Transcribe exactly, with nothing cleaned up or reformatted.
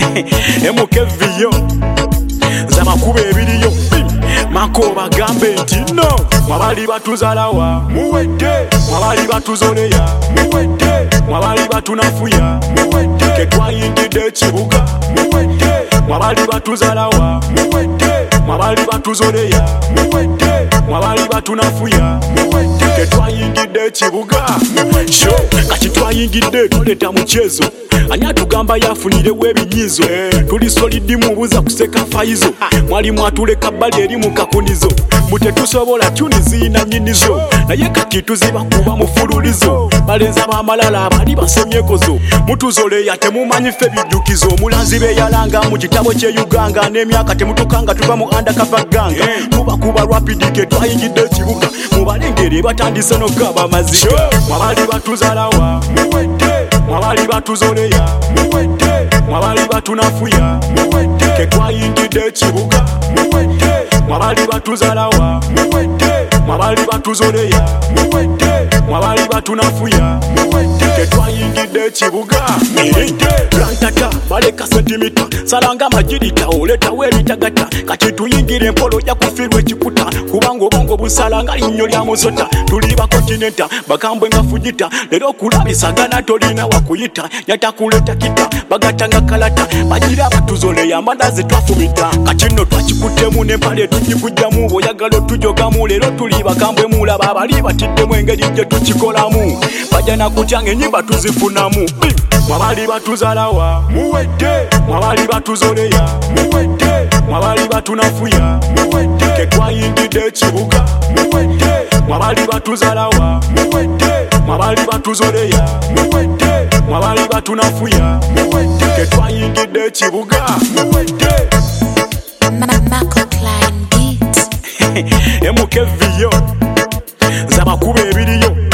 emukeviyo zamakuba ebiriyo mako bagambe nti no mwabali batuzalawa muwedde mwabali batuzoleya muwedde mwabali batunafuya muwedde ketwayingidde ekibuga muwedde mwabali batuzalawa muwedde mwabali batuzoleya muwedde mwabali batunafuya muwedde ketwayingidde ekibuga sho kati twayingidde tuleta muchezo ani atugamba yafunirewo ebinyizo tuli solidi mubuza kuseka faizo mwalimu atuleka bbali eri mu kakunizo mutetusobola tuni ziina nyinizo naye kati tuziba kuba mufululizo balenza bamalala abali basemyekozo mutuzoleya temumanyi ffe bijjukizo omulanzi beyalanga mu kitabo kyeyuganga n'emyaka temutukanga tuva mu andakava ganga kuba kuba rapidike twayingidde ekibuga mubalengere batandise nokaba amaziga mwabali batuzalawa muwedde mwabali batuzoleya muwedde mwabali batunafuya muwedde ketwayingidde ekibuga muwedde mwabali batuzalawa muwedde mwabali batuzoleya muwedde mwabali batunafuya muwedde ketwayingidde ekibuga muwedde plantata baleka sentimita salanga majirita oletawo ebitagata kati tuyingire empolo ojja kufirwa ekikuta kubanga obongo busalanga linnyo lya musota tuli bakontinenta bakambwe nga fujita lero okulabisagana tolina wakuyita yatakuleta kita bagatanga kalata bagira batuzoleya amandazi twafumita kati nno twakikuttemu n'empale tugikujjamu oyagala otujogamu lero tuli bakambwe mulaba abali batiddemu engeri gye tukikolamu bajja nakutyanga ennyimba tuzifunamu mwabali batuzalawa muwedde mwabali batuzoleya muwedde mwabali batunafuya muwedde ketwayingidde ekibuga muwedde mwabali batuzalawa muwedde mwabali batuzoleya muwedde mwabali batunafuya muwedde ketwayingidde ekibuga muwedde Mako Klein Beat emukeviyo zamakuba ebiriyo